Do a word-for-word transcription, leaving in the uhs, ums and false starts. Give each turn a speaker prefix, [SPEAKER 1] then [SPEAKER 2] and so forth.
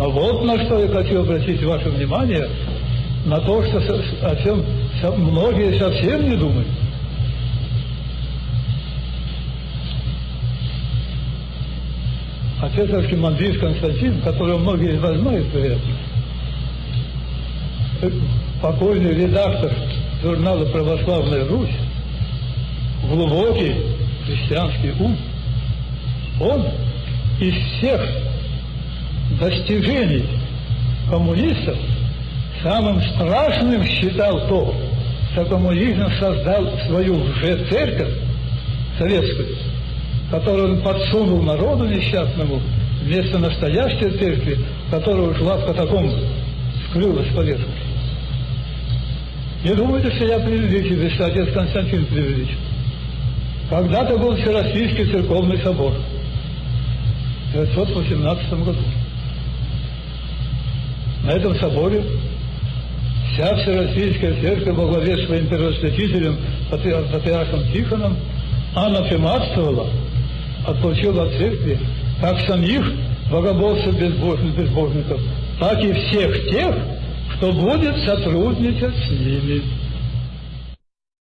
[SPEAKER 1] Но вот на что я хочу обратить ваше внимание, на то, что о чем многие совсем не думают. Отец архимандрит Константин, которого многие из вас знают, вероятно, покойный редактор журнала «Православная Русь», глубокий христианский ум, он из всех достижений коммунистов самым страшным считал то, что коммунизм создал свою лже-церковь советскую, которую он подсунул народу несчастному вместо настоящей церкви, которая ушла в катакомбы, скрылась с поверхности. Не думайте, что я преувеличиваю, что отец Константин преувеличил. Когда-то был Всероссийский церковный собор в девятьсот восемнадцатом году. На этом соборе вся Всероссийская церковь во главе с своим первосвятителем, патриархом Тихоном, анафематствовала, отлучила от церкви как самих богоборцев безбожных, безбожников, так и всех тех, кто будет сотрудничать с ними.